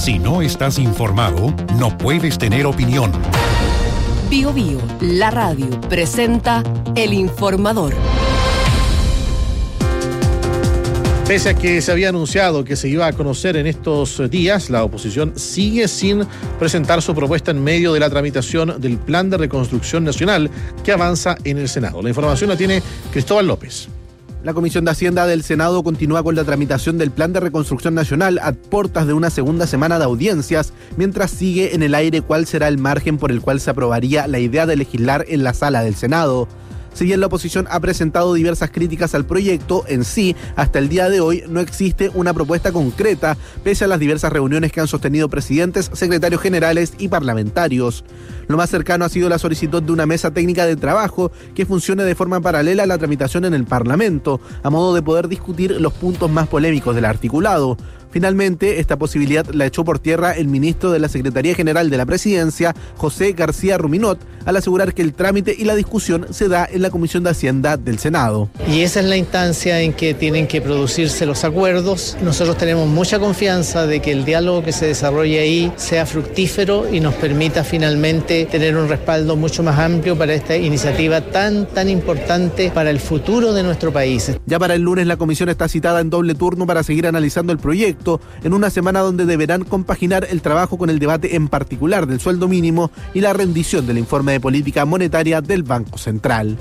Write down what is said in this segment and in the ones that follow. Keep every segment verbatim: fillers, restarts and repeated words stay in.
Si no estás informado, no puedes tener opinión. Bio Bio, la radio, presenta El Informador. Pese a que se había anunciado que se iba a conocer en estos días, la oposición sigue sin presentar su propuesta en medio de la tramitación del Plan de Reconstrucción Nacional que avanza en el Senado. La información la tiene Cristóbal López. La Comisión de Hacienda del Senado continúa con la tramitación del Plan de Reconstrucción Nacional a puertas de una segunda semana de audiencias, mientras sigue en el aire cuál será el margen por el cual se aprobaría la idea de legislar en la sala del Senado. Si bien la oposición ha presentado diversas críticas al proyecto, en sí, hasta el día de hoy no existe una propuesta concreta, pese a las diversas reuniones que han sostenido presidentes, secretarios generales y parlamentarios. Lo más cercano ha sido la solicitud de una mesa técnica de trabajo que funcione de forma paralela a la tramitación en el Parlamento, a modo de poder discutir los puntos más polémicos del articulado. Finalmente, esta posibilidad la echó por tierra el ministro de la Secretaría General de la Presidencia, José García Ruminot, al asegurar que el trámite y la discusión se da en la Comisión de Hacienda del Senado. Y esa es la instancia en que tienen que producirse los acuerdos. Nosotros tenemos mucha confianza de que el diálogo que se desarrolle ahí sea fructífero y nos permita finalmente tener un respaldo mucho más amplio para esta iniciativa tan, tan importante para el futuro de nuestro país. Ya para el lunes la comisión está citada en doble turno para seguir analizando el proyecto, en una semana donde deberán compaginar el trabajo con el debate en particular del sueldo mínimo y la rendición del informe de política monetaria del Banco Central.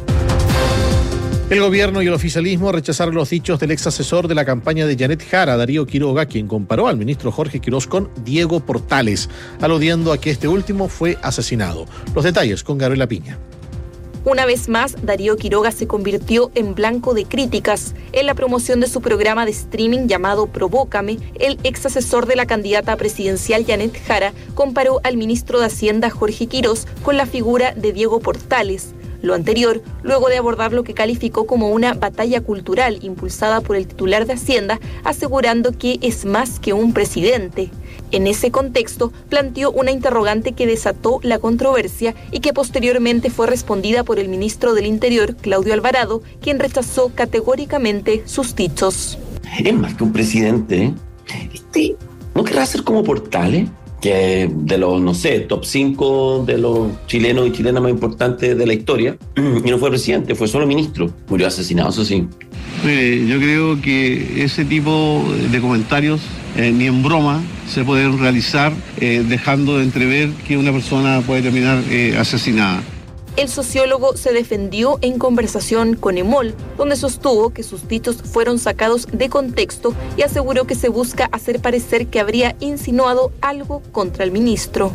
El gobierno y el oficialismo rechazaron los dichos del ex asesor de la campaña de Janet Jara, Darío Quiroga, quien comparó al ministro Jorge Quirós con Diego Portales, aludiendo a que este último fue asesinado. Los detalles con Gabriela Piña. Una vez más, Darío Quiroga se convirtió en blanco de críticas. En la promoción de su programa de streaming llamado Provócame, el ex asesor de la candidata presidencial Janet Jara comparó al ministro de Hacienda Jorge Quirós con la figura de Diego Portales. Lo anterior, luego de abordar lo que calificó como una batalla cultural impulsada por el titular de Hacienda, asegurando que es más que un presidente. En ese contexto, planteó una interrogante que desató la controversia y que posteriormente fue respondida por el ministro del Interior, Claudio Alvarado, quien rechazó categóricamente sus dichos. Es más que un presidente. Este, ¿no querrá ser como Portales? Que de los, no sé, top cinco de los chilenos y chilenas más importantes de la historia, y no fue presidente, fue solo ministro. Murió asesinado, eso sí. Mire, yo creo que ese tipo de comentarios eh, ni en broma se pueden realizar eh, dejando de entrever que una persona puede terminar eh, asesinada. El sociólogo se defendió en conversación con EMOL, donde sostuvo que sus dichos fueron sacados de contexto y aseguró que se busca hacer parecer que habría insinuado algo contra el ministro.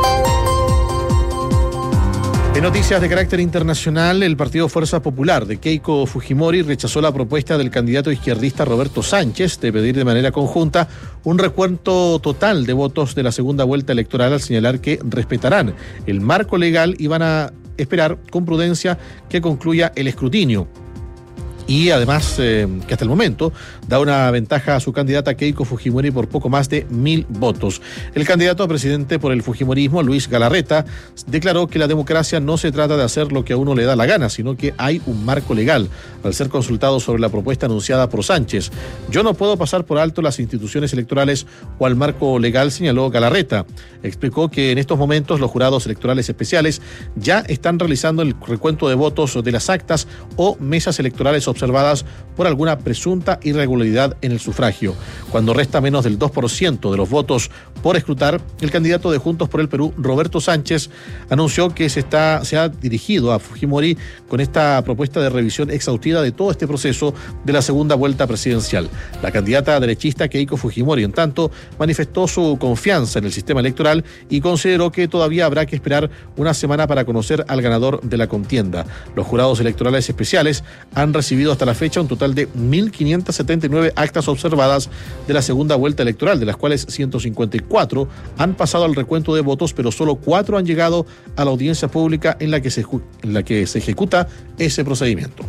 En noticias de carácter internacional, el Partido Fuerza Popular de Keiko Fujimori rechazó la propuesta del candidato izquierdista Roberto Sánchez de pedir de manera conjunta un recuento total de votos de la segunda vuelta electoral, al señalar que respetarán el marco legal y van a esperar con prudencia que concluya el escrutinio. Y además, eh, que hasta el momento da una ventaja a su candidata Keiko Fujimori por poco más de mil votos. El candidato a presidente por el fujimorismo, Luis Galarreta, declaró que la democracia no se trata de hacer lo que a uno le da la gana, sino que hay un marco legal. Al ser consultado sobre la propuesta anunciada por Sánchez, yo no puedo pasar por alto las instituciones electorales o al marco legal, señaló Galarreta. Explicó que en estos momentos los jurados electorales especiales ya están realizando el recuento de votos de las actas o mesas electorales observadas por alguna presunta irregularidad en el sufragio. Cuando resta menos del dos por ciento de los votos por escrutar, el candidato de Juntos por el Perú, Roberto Sánchez, anunció que se, está, se ha dirigido a Fujimori con esta propuesta de revisión exhaustiva de todo este proceso de la segunda vuelta presidencial. La candidata derechista Keiko Fujimori, en tanto, manifestó su confianza en el sistema electoral y consideró que todavía habrá que esperar una semana para conocer al ganador de la contienda. Los jurados electorales especiales han recibido hasta la fecha un total de mil quinientas setenta y nueve actas observadas de la segunda vuelta electoral, de las cuales ciento cincuenta y cuatro han pasado al recuento de votos, pero solo cuatro han llegado a la audiencia pública en la que se, en la que se ejecuta ese procedimiento.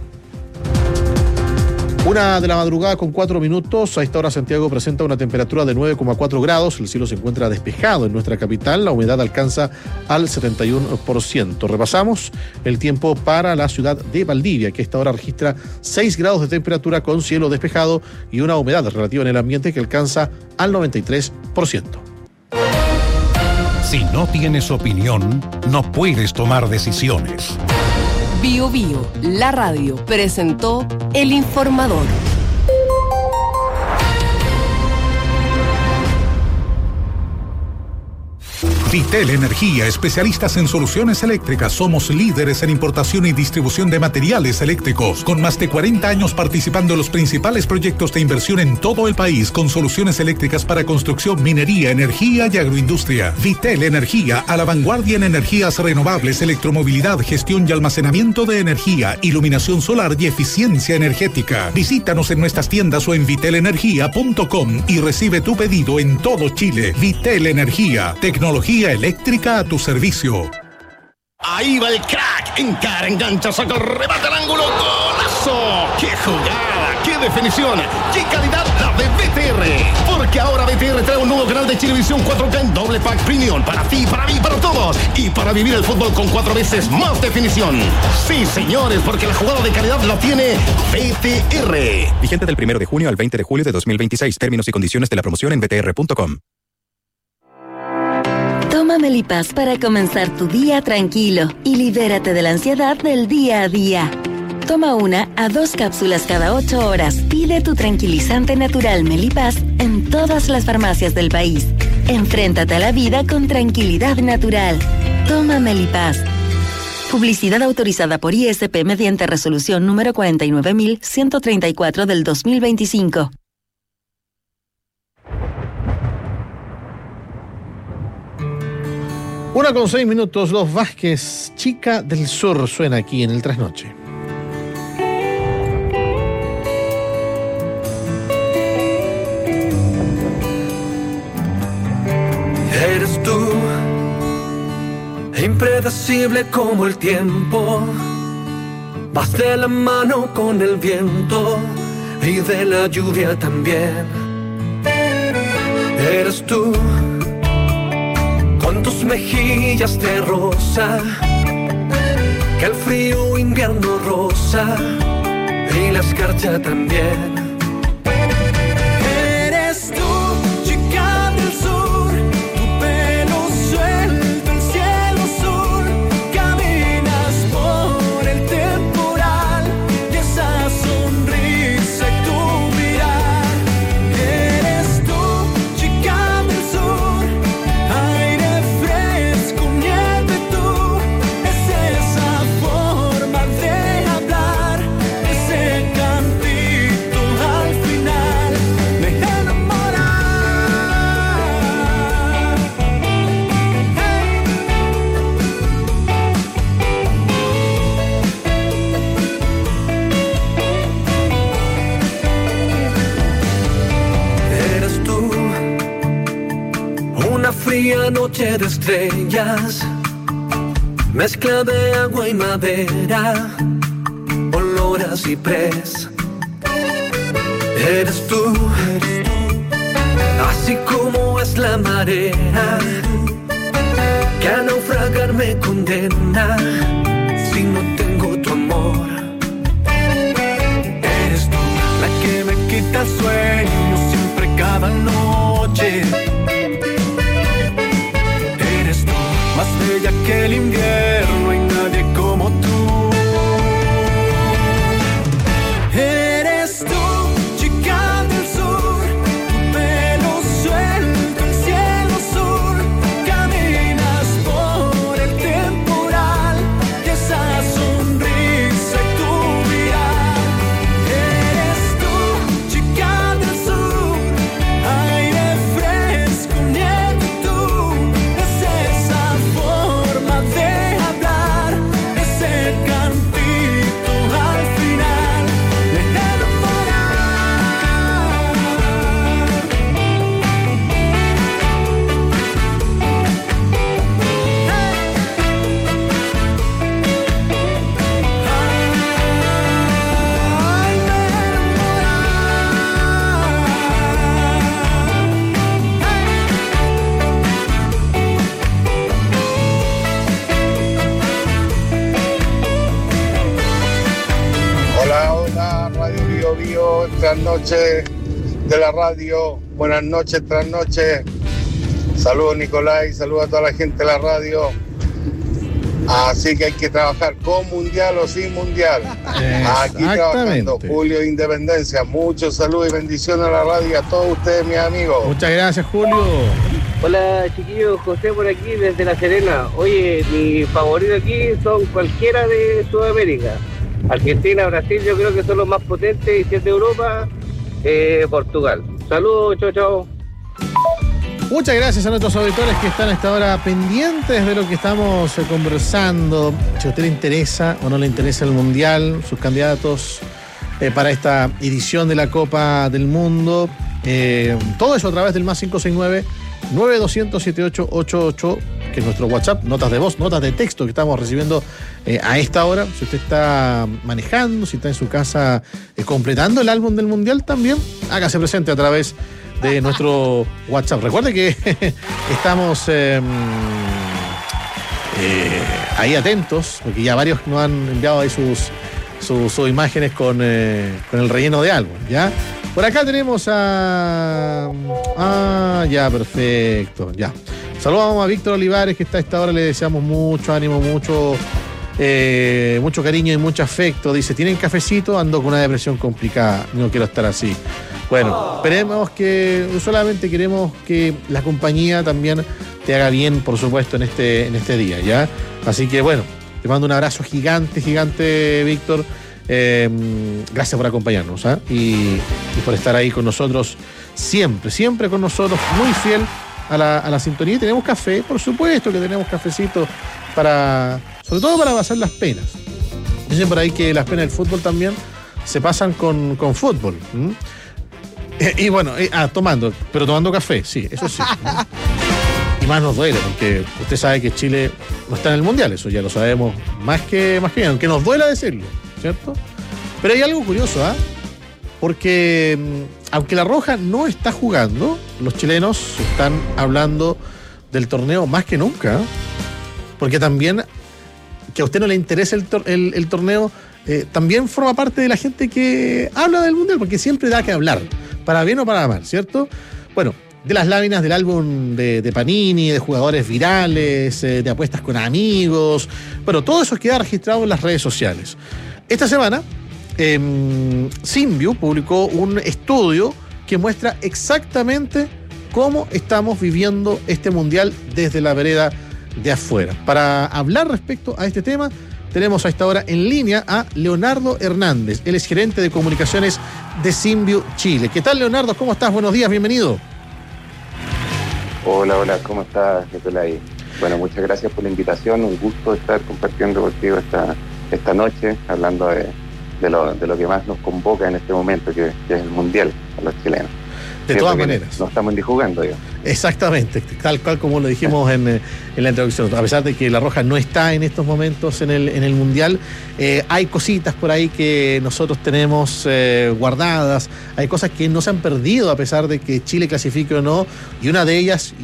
Una de la madrugada con cuatro minutos. A esta hora Santiago presenta una temperatura de nueve coma cuatro grados. El cielo se encuentra despejado en nuestra capital. La humedad alcanza al setenta y uno por ciento. Repasamos el tiempo para la ciudad de Valdivia, que a esta hora registra seis grados de temperatura con cielo despejado y una humedad relativa en el ambiente que alcanza al noventa y tres por ciento. Si no tienes opinión, no puedes tomar decisiones. Bio Bio, la radio, presentó El Informador. Vitel Energía, especialistas en soluciones eléctricas. Somos líderes en importación y distribución de materiales eléctricos, con más de cuarenta años participando en los principales proyectos de inversión en todo el país, con soluciones eléctricas para construcción, minería, energía y agroindustria. Vitel Energía, a la vanguardia en energías renovables, electromovilidad, gestión y almacenamiento de energía, iluminación solar y eficiencia energética. Visítanos en nuestras tiendas o en vitel energía punto com y recibe tu pedido en todo Chile. Vitel Energía, tecnología eléctrica a tu servicio. Ahí va el crack, encara, engancha, saca el remate al ángulo, ¡golazo! ¡Qué jugada! ¡Qué definición! ¡Qué calidad la de B T R! Porque ahora B T R trae un nuevo canal de Chilevisión cuatro K en doble pack premium para ti, para mí, para todos, y para vivir el fútbol con cuatro veces más definición. Sí, señores, porque la jugada de calidad la tiene B T R. Vigente del primero de junio al veinte de julio de dos mil veintiséis. Términos y condiciones de la promoción en b t r punto com. Toma Melipaz para comenzar tu día tranquilo y libérate de la ansiedad del día a día. Toma una a dos cápsulas cada ocho horas. Pide tu tranquilizante natural Melipaz en todas las farmacias del país. Enfréntate a la vida con tranquilidad natural. Toma Melipaz. Publicidad autorizada por I S P mediante resolución número cuarenta y nueve mil ciento treinta y cuatro del dos mil veinticinco. Una con seis minutos, Los Vázquez, Chica del Sur, suena aquí en el Trasnoche. Eres tú, impredecible como el tiempo, vas de la mano con el viento y de la lluvia también. Eres tú, con tus mejillas de rosa, que el frío invierno rosa y la escarcha también. Eres tú, chica del sur, tu pelo suelto, el cielo azul, caminas por el temporal y esa sonrisa y tu mirar. Eres tú, chica del sur, aire fresco, nieve tú, es esa forma de hablar, ese cantito al final me enamora. Eres tú, una fría noche de estrellas, mezcla de agua y madera, olor a ciprés. Eres tú, así como es la marea, que a naufragar me condena si no tengo tu amor. Eres tú, la que me quita el sueño siempre cada noche. Eres tú, más bella que el invierno, hay nadie como tú. Eres tú, chica del sur, tu pelo suelto, el cielo azul, caminas por el temporal y esa sonrisa y tu mirar. Eres tú, chica del sur, aire fresco, nieve tú, es esa forma de hablar, ese cantito al final me enamora. Hola, hola, Radio Bio Bio, trasnoche de la radio, buenas noches, trasnoche. Saludos Nicolás y saludos a toda la gente de la radio. Así que hay que trabajar con mundial o sin mundial. Aquí trabajando, Julio de Independencia. Muchos saludos y bendiciones a la radio y a todos ustedes, mis amigos. Muchas gracias, Julio. Hola chiquillos, José por aquí desde La Serena. Oye, mi favorito aquí son cualquiera de Sudamérica. Argentina, Brasil, yo creo que son los más potentes, y si es de Europa, eh, Portugal. Saludos, chao, chao. Muchas gracias a nuestros auditores que están a esta hora pendientes de lo que estamos eh, conversando. Si a usted le interesa o no le interesa el Mundial, sus candidatos eh, para esta edición de la Copa del Mundo, eh, todo eso a través del más cinco seis nueve, nueve dos cero cero, siete ocho ocho ocho, que es nuestro WhatsApp, notas de voz, notas de texto que estamos recibiendo eh, a esta hora. Si usted está manejando, si está en su casa eh, completando el álbum del Mundial también, hágase presente a través de nuestro WhatsApp. Recuerde que estamos eh, eh, ahí atentos, porque ya varios nos han enviado ahí sus, sus, sus imágenes con, eh, con el relleno de álbum, ¿ya? Por acá tenemos a... Ah, ya, perfecto, ya. Saludamos a Víctor Olivares, que está a esta hora, le deseamos mucho ánimo, mucho, eh, mucho cariño y mucho afecto. Dice, ¿tienen cafecito? Ando con una depresión complicada, no quiero estar así. Bueno, esperemos que, solamente queremos que la compañía también te haga bien, por supuesto, en este, en este día, ¿ya? Así que bueno, te mando un abrazo gigante, gigante, Víctor. Eh, gracias por acompañarnos, ¿eh? y, y por estar ahí con nosotros siempre, siempre con nosotros, muy fiel a la, a la sintonía. Y tenemos café, por supuesto que tenemos cafecito para, sobre todo para pasar las penas. Dicen por ahí que las penas del fútbol también se pasan con, con fútbol. ¿Mm? Y bueno, eh, ah, tomando, pero tomando café, sí, eso sí. Y más nos duele, porque usted sabe que Chile no está en el Mundial, eso ya lo sabemos más que, más que bien, aunque nos duela decirlo, ¿cierto? Pero hay algo curioso, ¿ah? ¿eh? Porque aunque la Roja no está jugando, los chilenos están hablando del torneo más que nunca, ¿eh? Porque también, que a usted no le interese el, tor- el, el torneo, eh, también forma parte de la gente que habla del Mundial, porque siempre da que hablar, para bien o para mal, ¿cierto? Bueno, de las láminas del álbum de, de Panini, de jugadores virales, eh, de apuestas con amigos, bueno, todo eso queda registrado en las redes sociales. Esta semana, eh, Simview publicó un estudio que muestra exactamente cómo estamos viviendo este Mundial desde la vereda de afuera. Para hablar respecto a este tema, tenemos a esta hora en línea a Leonardo Hernández. Él es gerente de comunicaciones de Simview Chile. ¿Qué tal, Leonardo? ¿Cómo estás? Buenos días, bienvenido. Hola, hola, ¿cómo estás, Nicolai? Bueno, muchas gracias por la invitación. Un gusto estar compartiendo contigo esta, esta noche, hablando de, de, lo, de lo que más nos convoca en este momento, que, que es el Mundial a los chilenos. De todas maneras. No estamos ni jugando ya. Exactamente, tal cual como lo dijimos en, en la introducción. A pesar de que la Roja no está en estos momentos en el, en el Mundial, eh, hay cositas por ahí que nosotros tenemos eh, guardadas, hay cosas que no se han perdido a pesar de que Chile clasifique o no, y una de ellas,